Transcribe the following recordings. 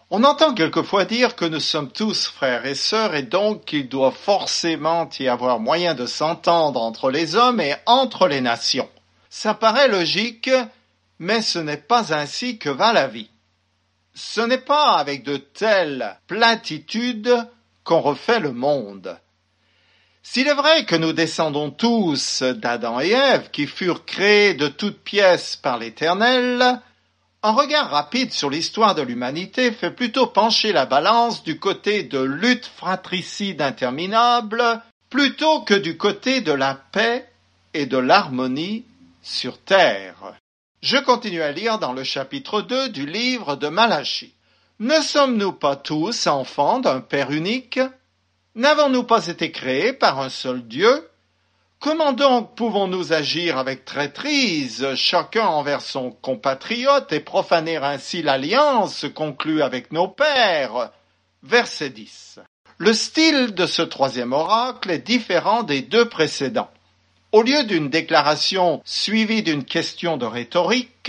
On entend quelquefois dire que nous sommes tous frères et sœurs et donc qu'il doit forcément y avoir moyen de s'entendre entre les hommes et entre les nations. Ça paraît logique, mais ce n'est pas ainsi que va la vie. Ce n'est pas avec de telles platitudes qu'on refait le monde. S'il est vrai que nous descendons tous d'Adam et Ève, qui furent créés de toutes pièces par l'Éternel, un regard rapide sur l'histoire de l'humanité fait plutôt pencher la balance du côté de luttes fratricides interminables plutôt que du côté de la paix et de l'harmonie sur terre. Je continue à lire dans le chapitre 2 du livre de Malachie. Ne sommes-nous pas tous enfants d'un Père unique? N'avons-nous pas été créés par un seul Dieu? Comment donc pouvons-nous agir avec traîtrise, chacun envers son compatriote, et profaner ainsi l'alliance conclue avec nos pères? Verset 10. Le style de ce troisième oracle est différent des deux précédents. Au lieu d'une déclaration suivie d'une question de rhétorique,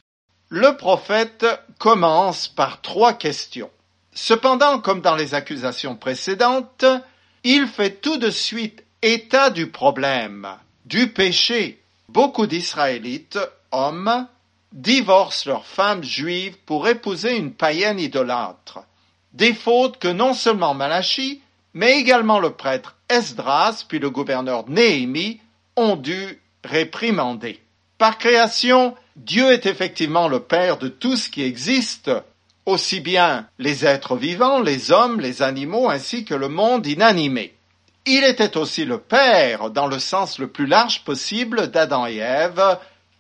le prophète commence par 3 questions. Cependant, comme dans les accusations précédentes, il fait tout de suite état du problème, du péché. Beaucoup d'Israélites, hommes, divorcent leurs femmes juives pour épouser une païenne idolâtre. Des fautes que non seulement Malachie, mais également le prêtre Esdras puis le gouverneur Néhémie ont dû réprimander. Par création, Dieu est effectivement le Père de tout ce qui existe, aussi bien les êtres vivants, les hommes, les animaux, ainsi que le monde inanimé. Il était aussi le Père, dans le sens le plus large possible, d'Adam et Ève,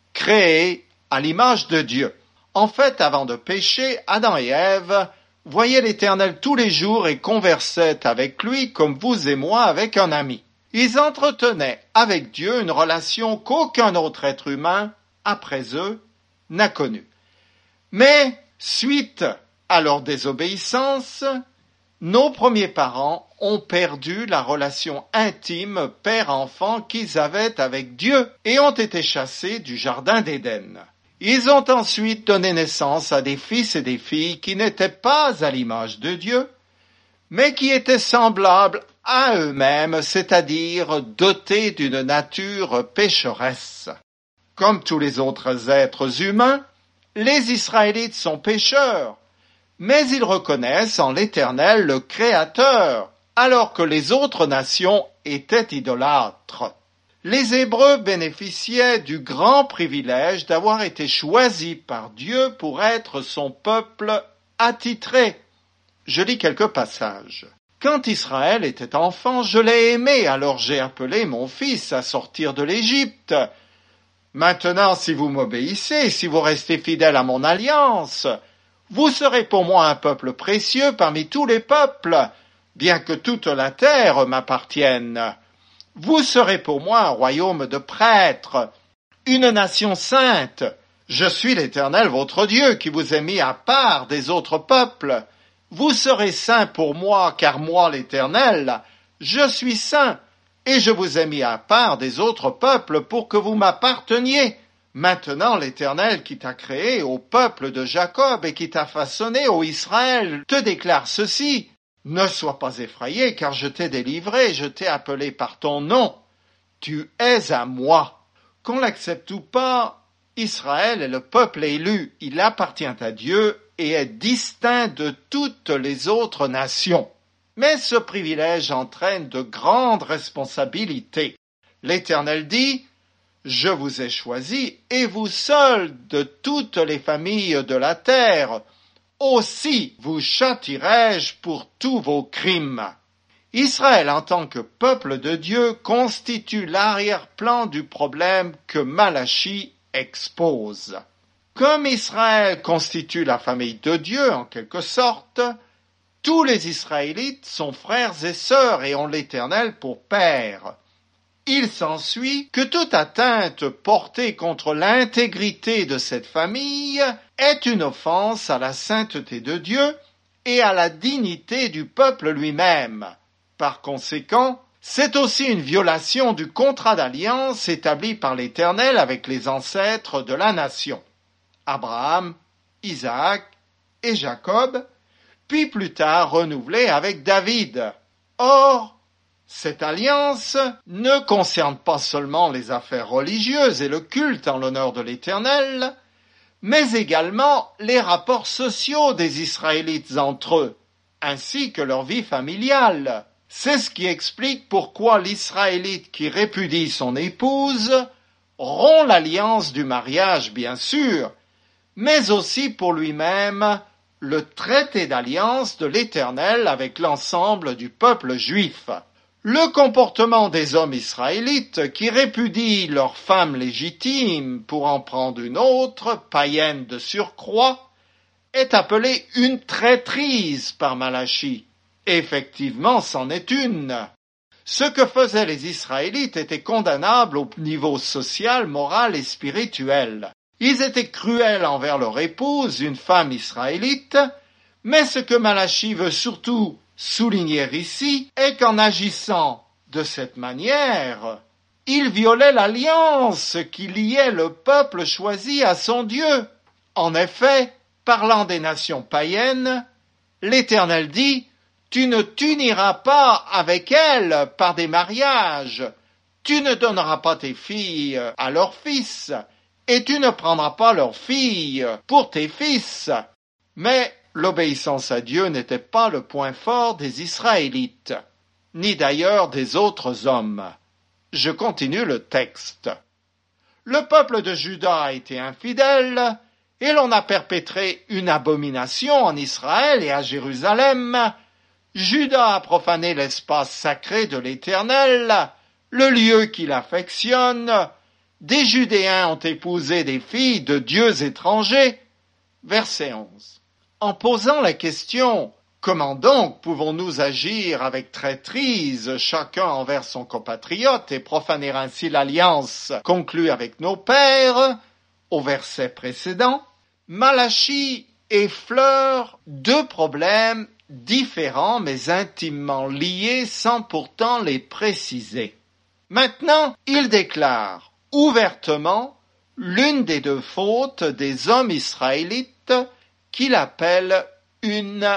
créés à l'image de Dieu. En fait, avant de pécher, Adam et Ève voyaient l'Éternel tous les jours et conversaient avec lui comme vous et moi avec un ami. Ils entretenaient avec Dieu une relation qu'aucun autre être humain, après eux, n'a connue. Mais, suite à leur désobéissance, nos premiers parents ont perdu la relation intime père-enfant qu'ils avaient avec Dieu et ont été chassés du jardin d'Éden. Ils ont ensuite donné naissance à des fils et des filles qui n'étaient pas à l'image de Dieu, mais qui étaient semblables à eux-mêmes, c'est-à-dire dotés d'une nature pécheresse. Comme tous les autres êtres humains, les Israélites sont pécheurs, mais ils reconnaissent en l'Éternel le Créateur, alors que les autres nations étaient idolâtres. Les Hébreux bénéficiaient du grand privilège d'avoir été choisis par Dieu pour être son peuple attitré. Je lis quelques passages. Quand Israël était enfant, je l'ai aimé, alors j'ai appelé mon fils à sortir de l'Égypte. Maintenant, si vous m'obéissez, si vous restez fidèles à mon alliance, vous serez pour moi un peuple précieux parmi tous les peuples, bien que toute la terre m'appartienne. Vous serez pour moi un royaume de prêtres, une nation sainte. Je suis l'Éternel votre Dieu qui vous ai mis à part des autres peuples. Vous serez saints pour moi, car moi, l'Éternel, je suis saint, et je vous ai mis à part des autres peuples pour que vous m'apparteniez. Maintenant, l'Éternel qui t'a créé au peuple de Jacob et qui t'a façonné ô Israël te déclare ceci. Ne sois pas effrayé, car je t'ai délivré, je t'ai appelé par ton nom. Tu es à moi. Qu'on l'accepte ou pas, Israël est le peuple élu. Il appartient à Dieu et est distinct de toutes les autres nations. Mais ce privilège entraîne de grandes responsabilités. L'Éternel dit, « Je vous ai choisi, et vous seuls de toutes les familles de la terre. Aussi vous châtierai-je pour tous vos crimes. » Israël, en tant que peuple de Dieu, constitue l'arrière-plan du problème que Malachie expose. Comme Israël constitue la famille de Dieu, en quelque sorte, tous les Israélites sont frères et sœurs et ont l'Éternel pour père. Il s'ensuit que toute atteinte portée contre l'intégrité de cette famille est une offense à la sainteté de Dieu et à la dignité du peuple lui-même. Par conséquent, c'est aussi une violation du contrat d'alliance établi par l'Éternel avec les ancêtres de la nation. Abraham, Isaac et Jacob, puis plus tard renouvelée avec David. Or, cette alliance ne concerne pas seulement les affaires religieuses et le culte en l'honneur de l'Éternel, mais également les rapports sociaux des Israélites entre eux, ainsi que leur vie familiale. C'est ce qui explique pourquoi l'Israélite qui répudie son épouse rompt l'alliance du mariage, bien sûr, mais aussi pour lui-même le traité d'alliance de l'Éternel avec l'ensemble du peuple juif. Le comportement des hommes israélites qui répudient leur femme légitime pour en prendre une autre, païenne de surcroît, est appelé une traîtrise par Malachie. Effectivement, c'en est une. Ce que faisaient les Israélites était condamnable au niveau social, moral et spirituel. Ils étaient cruels envers leur épouse, une femme israélite, mais ce que Malachie veut surtout souligner ici est qu'en agissant de cette manière, il violait l'alliance qui liait le peuple choisi à son Dieu. En effet, parlant des nations païennes, l'Éternel dit « Tu ne t'uniras pas avec elles par des mariages, tu ne donneras pas tes filles à leurs fils, et tu ne prendras pas leurs filles pour tes fils. » Mais l'obéissance à Dieu n'était pas le point fort des Israélites, ni d'ailleurs des autres hommes. Je continue le texte. Le peuple de Juda a été infidèle, et l'on a perpétré une abomination en Israël et à Jérusalem. Juda a profané l'espace sacré de l'Éternel, le lieu qu'il affectionne. Des Judéens ont épousé des filles de dieux étrangers. Verset 11. En posant la question « Comment donc pouvons-nous agir avec traîtrise chacun envers son compatriote et profaner ainsi l'alliance conclue avec nos pères ?» au verset précédent, Malachie effleure deux problèmes différents mais intimement liés sans pourtant les préciser. Maintenant, il déclare ouvertement l'une des deux fautes des hommes israélites qu'il appelle une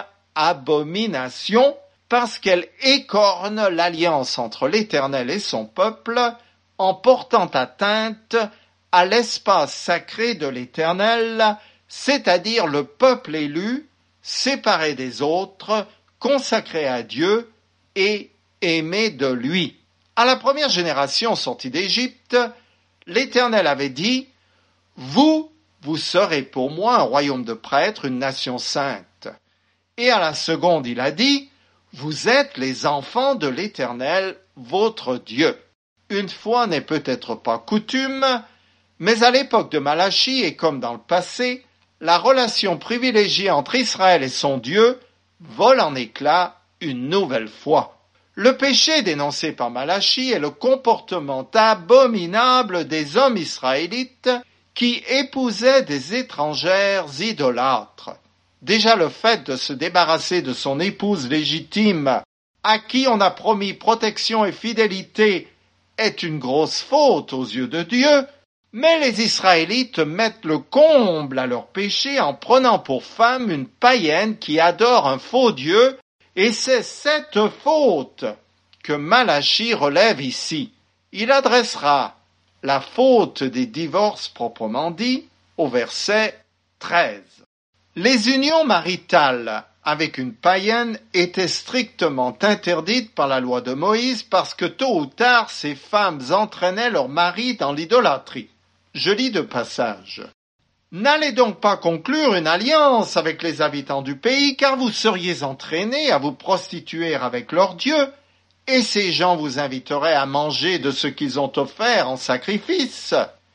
abomination parce qu'elle écorne l'alliance entre l'Éternel et son peuple en portant atteinte à l'espace sacré de l'Éternel, c'est-à-dire le peuple élu, séparé des autres, consacré à Dieu et aimé de lui. À la première génération sortie d'Égypte, l'Éternel avait dit « Vous serez pour moi un royaume de prêtres, une nation sainte. » Et à la seconde, il a dit « Vous êtes les enfants de l'Éternel, votre Dieu. » Une fois n'est peut-être pas coutume, mais à l'époque de Malachie et comme dans le passé, la relation privilégiée entre Israël et son Dieu vole en éclats une nouvelle fois. Le péché dénoncé par Malachie est le comportement abominable des hommes israélites qui épousaient des étrangères idolâtres. Déjà le fait de se débarrasser de son épouse légitime, à qui on a promis protection et fidélité, est une grosse faute aux yeux de Dieu, mais les Israélites mettent le comble à leur péché en prenant pour femme une païenne qui adore un faux Dieu, et c'est cette faute que Malachie relève ici. Il adressera la faute des divorces proprement dit au verset 13. Les unions maritales avec une païenne étaient strictement interdites par la loi de Moïse parce que tôt ou tard ces femmes entraînaient leur mari dans l'idolâtrie. Je lis de passage. N'allez donc pas conclure une alliance avec les habitants du pays, car vous seriez entraînés à vous prostituer avec leurs dieux, et ces gens vous inviteraient à manger de ce qu'ils ont offert en sacrifice.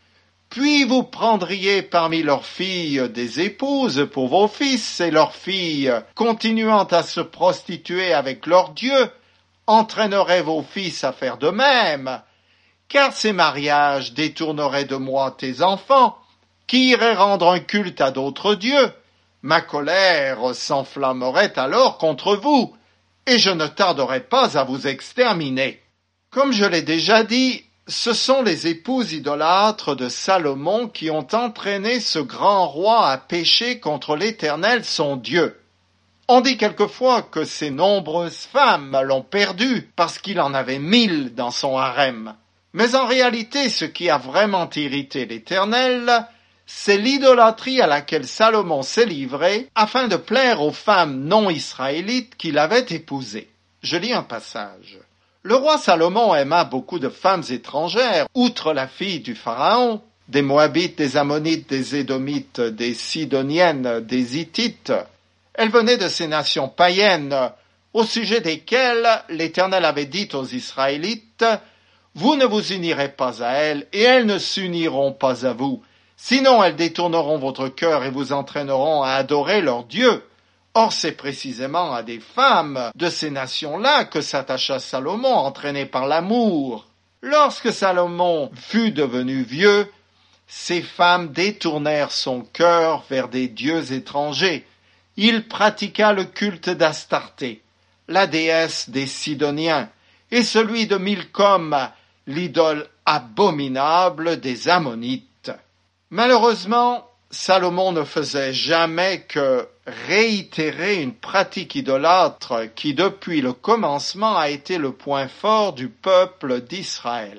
Puis vous prendriez parmi leurs filles des épouses pour vos fils, et leurs filles, continuant à se prostituer avec leurs dieux, entraîneraient vos fils à faire de même, car ces mariages détourneraient de moi tes enfants, qui iraient rendre un culte à d'autres dieux. Ma colère s'enflammerait alors contre vous, et je ne tarderai pas à vous exterminer. Comme je l'ai déjà dit, ce sont les épouses idolâtres de Salomon qui ont entraîné ce grand roi à pécher contre l'Éternel son Dieu. On dit quelquefois que ses nombreuses femmes l'ont perdu parce qu'il en avait 1000 dans son harem. Mais en réalité, ce qui a vraiment irrité l'Éternel, c'est l'idolâtrie à laquelle Salomon s'est livré afin de plaire aux femmes non israélites qu'il avait épousées. Je lis un passage. Le roi Salomon aima beaucoup de femmes étrangères, outre la fille du Pharaon, des Moabites, des Ammonites, des Édomites, des Sidoniennes, des Hittites. Elles venaient de ces nations païennes, au sujet desquelles l'Éternel avait dit aux Israélites, « Vous ne vous unirez pas à elles, et elles ne s'uniront pas à vous. Sinon elles détourneront votre cœur et vous entraîneront à adorer leur Dieu. » Or c'est précisément à des femmes de ces nations-là que s'attacha Salomon, entraîné par l'amour. Lorsque Salomon fut devenu vieux, ces femmes détournèrent son cœur vers des dieux étrangers. Il pratiqua le culte d'Astarté, la déesse des Sidoniens, et celui de Milcom, l'idole abominable des Ammonites. Malheureusement, Salomon ne faisait jamais que réitérer une pratique idolâtre qui, depuis le commencement, a été le point fort du peuple d'Israël.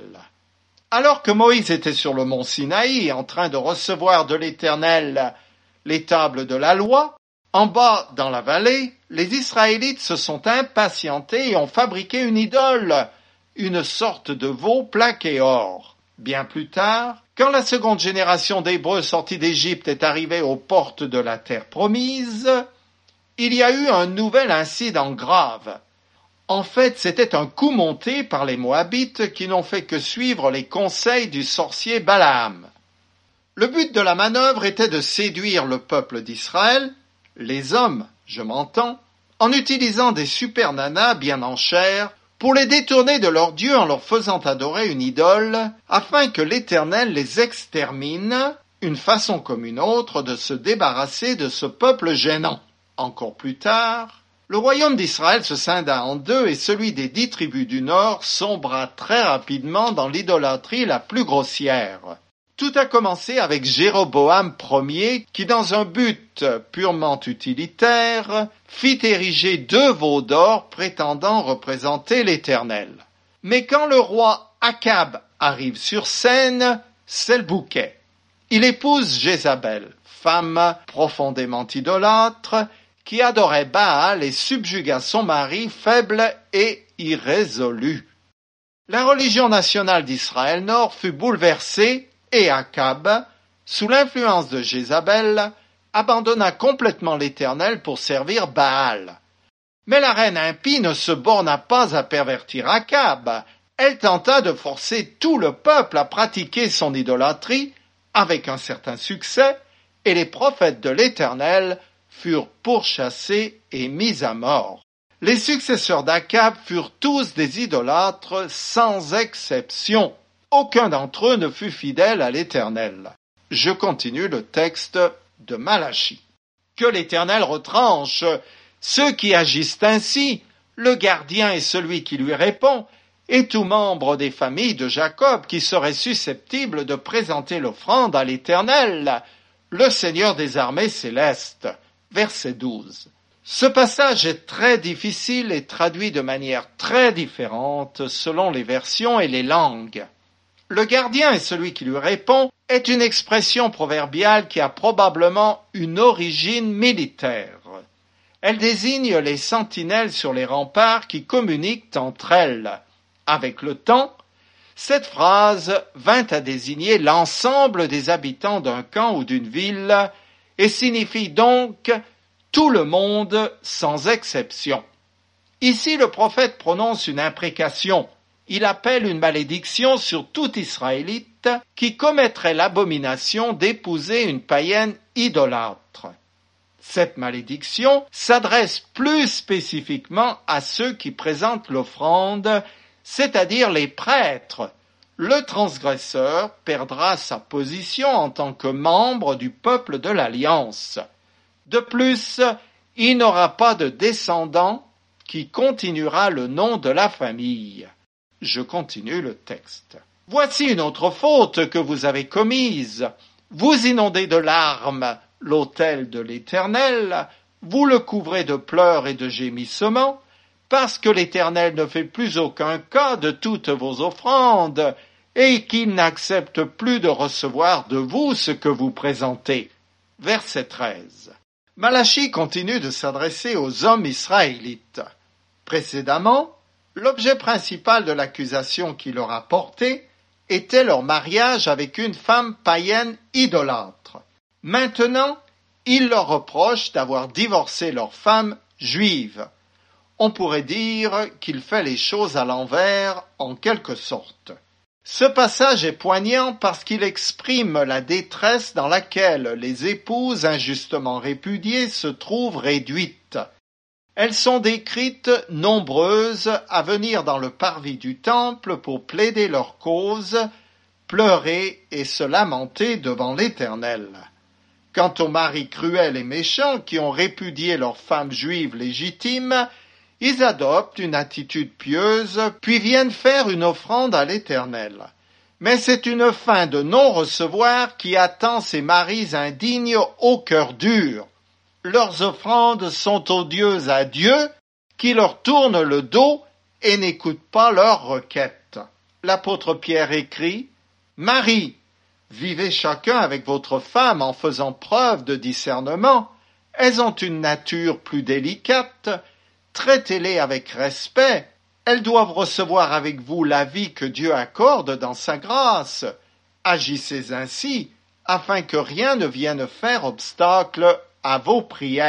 Alors que Moïse était sur le mont Sinaï, en train de recevoir de l'Éternel les tables de la loi, en bas dans la vallée, les Israélites se sont impatientés et ont fabriqué une idole, une sorte de veau plaqué or. Bien plus tard, quand la seconde génération d'Hébreux sortis d'Égypte est arrivée aux portes de la terre promise, il y a eu un nouvel incident grave. En fait, c'était un coup monté par les Moabites qui n'ont fait que suivre les conseils du sorcier Balaam. Le but de la manœuvre était de séduire le peuple d'Israël, les hommes, je m'entends, en utilisant des super nanas bien en chair, pour les détourner de leur Dieu en leur faisant adorer une idole, afin que l'Éternel les extermine, une façon comme une autre de se débarrasser de ce peuple gênant. Encore plus tard, le royaume d'Israël se scinda en deux et celui des 10 tribus du Nord sombra très rapidement dans l'idolâtrie la plus grossière. Tout a commencé avec Jéroboam Ier qui, dans un but purement utilitaire, fit ériger 2 veaux d'or prétendant représenter l'Éternel. Mais quand le roi Akab arrive sur scène, c'est le bouquet. Il épouse Jézabel, femme profondément idolâtre, qui adorait Baal et subjugua son mari faible et irrésolu. La religion nationale d'Israël Nord fut bouleversée et Akab, sous l'influence de Jézabel, abandonna complètement l'Éternel pour servir Baal. Mais la reine impie ne se borna pas à pervertir Akab. Elle tenta de forcer tout le peuple à pratiquer son idolâtrie, avec un certain succès, et les prophètes de l'Éternel furent pourchassés et mis à mort. Les successeurs d'Akab furent tous des idolâtres sans exception. Aucun d'entre eux ne fut fidèle à l'Éternel. Je continue le texte de Malachie. Que l'Éternel retranche ceux qui agissent ainsi, le gardien est celui qui lui répond, et tout membre des familles de Jacob qui serait susceptible de présenter l'offrande à l'Éternel, le Seigneur des armées célestes. Verset 12. Ce passage est très difficile et traduit de manière très différente selon les versions et les langues. Le gardien est celui qui lui répond est une expression proverbiale qui a probablement une origine militaire. Elle désigne les sentinelles sur les remparts qui communiquent entre elles. Avec le temps, cette phrase vint à désigner l'ensemble des habitants d'un camp ou d'une ville et signifie donc tout le monde sans exception. Ici, le prophète prononce une imprécation. Il appelle une malédiction sur tout Israélite qui commettrait l'abomination d'épouser une païenne idolâtre. Cette malédiction s'adresse plus spécifiquement à ceux qui présentent l'offrande, c'est-à-dire les prêtres. Le transgresseur perdra sa position en tant que membre du peuple de l'Alliance. De plus, il n'aura pas de descendant qui continuera le nom de la famille. Je continue le texte. Voici une autre faute que vous avez commise. Vous inondez de larmes l'autel de l'Éternel, vous le couvrez de pleurs et de gémissements, parce que l'Éternel ne fait plus aucun cas de toutes vos offrandes, et qu'il n'accepte plus de recevoir de vous ce que vous présentez. Verset 13. Malachie continue de s'adresser aux hommes israélites. Précédemment, l'objet principal de l'accusation qu'il leur a portée était leur mariage avec une femme païenne idolâtre. Maintenant, il leur reproche d'avoir divorcé leur femme juive. On pourrait dire qu'il fait les choses à l'envers en quelque sorte. Ce passage est poignant parce qu'il exprime la détresse dans laquelle les épouses injustement répudiées se trouvent réduites. Elles sont décrites nombreuses à venir dans le parvis du temple pour plaider leur cause, pleurer et se lamenter devant l'Éternel. Quant aux maris cruels et méchants qui ont répudié leur femme juive légitime, ils adoptent une attitude pieuse, puis viennent faire une offrande à l'Éternel. Mais c'est une fin de non-recevoir qui attend ces maris indignes au cœur dur. Leurs offrandes sont odieuses à Dieu, qui leur tourne le dos et n'écoute pas leurs requêtes. L'apôtre Pierre écrit « Marie, vivez chacun avec votre femme en faisant preuve de discernement. Elles ont une nature plus délicate. Traitez-les avec respect. Elles doivent recevoir avec vous la vie que Dieu accorde dans sa grâce. Agissez ainsi, afin que rien ne vienne faire obstacle à vos prières. »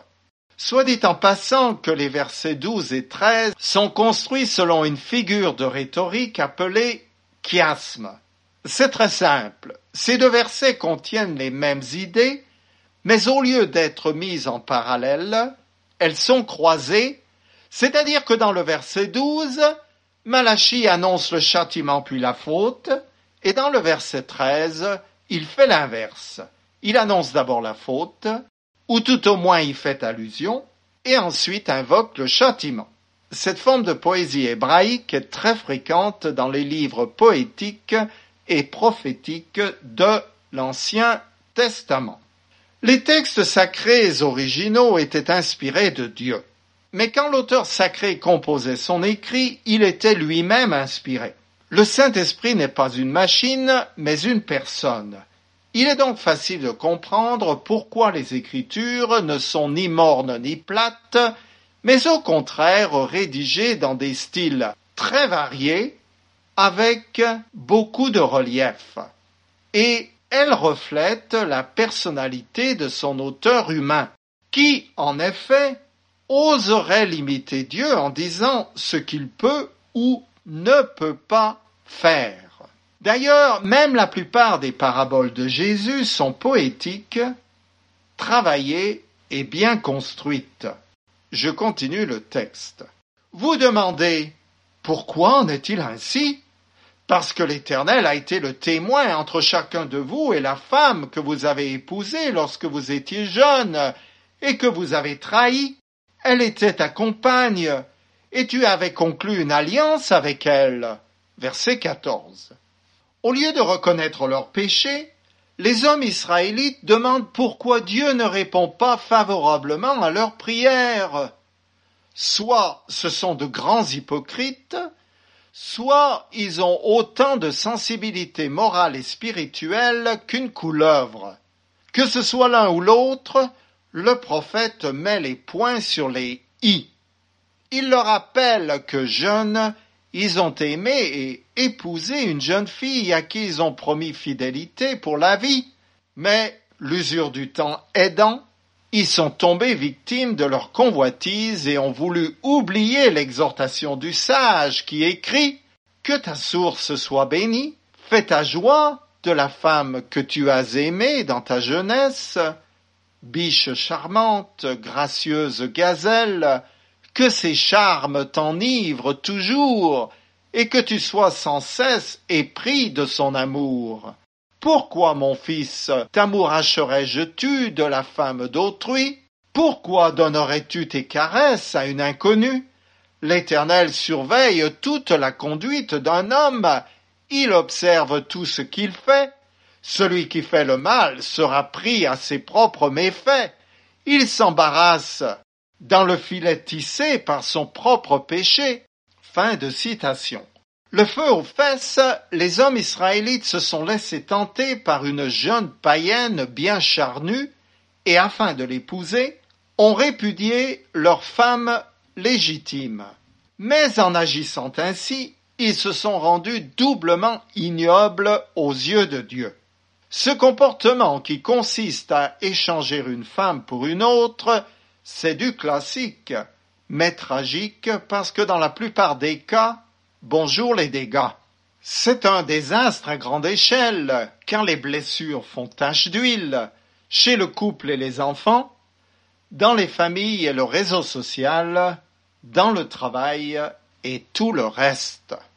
Soit dit en passant que les versets 12 et 13 sont construits selon une figure de rhétorique appelée chiasme. C'est très simple. Ces deux versets contiennent les mêmes idées, mais au lieu d'être mises en parallèle, elles sont croisées, c'est-à-dire que dans le verset 12, Malachie annonce le châtiment puis la faute, et dans le verset 13, il fait l'inverse. Il annonce d'abord la faute, ou tout au moins y fait allusion, et ensuite invoque le châtiment. Cette forme de poésie hébraïque est très fréquente dans les livres poétiques et prophétiques de l'Ancien Testament. Les textes sacrés originaux étaient inspirés de Dieu. Mais quand l'auteur sacré composait son écrit, il était lui-même inspiré. Le Saint-Esprit n'est pas une machine, mais une personne. Il est donc facile de comprendre pourquoi les Écritures ne sont ni mornes ni plates, mais au contraire rédigées dans des styles très variés, avec beaucoup de relief. Et elles reflètent la personnalité de son auteur humain, qui, en effet, oserait limiter Dieu en disant ce qu'il peut ou ne peut pas faire. D'ailleurs, même la plupart des paraboles de Jésus sont poétiques, travaillées et bien construites. Je continue le texte. Vous demandez, pourquoi en est-il ainsi? Parce que l'Éternel a été le témoin entre chacun de vous et la femme que vous avez épousée lorsque vous étiez jeune et que vous avez trahi. Elle était ta compagne, et tu avais conclu une alliance avec elle. Verset 14. Au lieu de reconnaître leurs péchés, les hommes israélites demandent pourquoi Dieu ne répond pas favorablement à leurs prières. Soit ce sont de grands hypocrites, soit ils ont autant de sensibilité morale et spirituelle qu'une couleuvre. Que ce soit l'un ou l'autre, le prophète met les points sur les « i ». Il leur rappelle que jeunes, ils ont aimé et épousé une jeune fille à qui ils ont promis fidélité pour la vie. Mais, l'usure du temps aidant, ils sont tombés victimes de leur convoitise et ont voulu oublier l'exhortation du sage qui écrit « Que ta source soit bénie, fais ta joie de la femme que tu as aimée dans ta jeunesse, biche charmante, gracieuse gazelle, que ces charmes t'enivrent toujours, et que tu sois sans cesse épris de son amour. Pourquoi, mon fils, t'amouracherais-je-tu de la femme d'autrui? Pourquoi donnerais-tu tes caresses à une inconnue? L'Éternel surveille toute la conduite d'un homme, il observe tout ce qu'il fait. Celui qui fait le mal sera pris à ses propres méfaits. Il s'embarrasse dans le filet tissé par son propre péché. Fin de citation. Le feu aux fesses, les hommes israélites se sont laissés tenter par une jeune païenne bien charnue et afin de l'épouser, ont répudié leur femme légitime. Mais en agissant ainsi, ils se sont rendus doublement ignobles aux yeux de Dieu. Ce comportement qui consiste à échanger une femme pour une autre, c'est du classique, mais tragique parce que dans la plupart des cas, bonjour les dégâts. C'est un désastre à grande échelle, car les blessures font tache d'huile, chez le couple et les enfants, dans les familles et le réseau social, dans le travail et tout le reste.